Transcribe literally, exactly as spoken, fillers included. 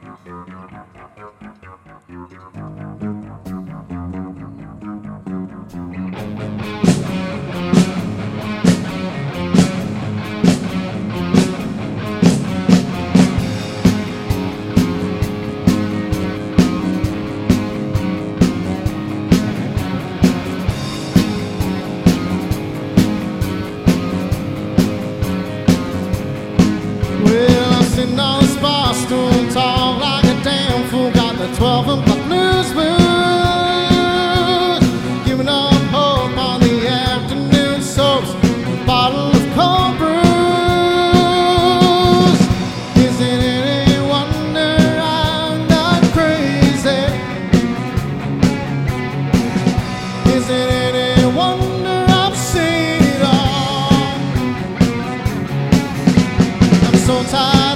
Sitting on the spar stool, talk like a damn fool. Got the twelve o'clock blues blues. Giving up hope on the afternoon soaps. A bottle of cold brews. Is it any wonder I'm not crazy? Is it any wonder I've seen it all? I'm so tired.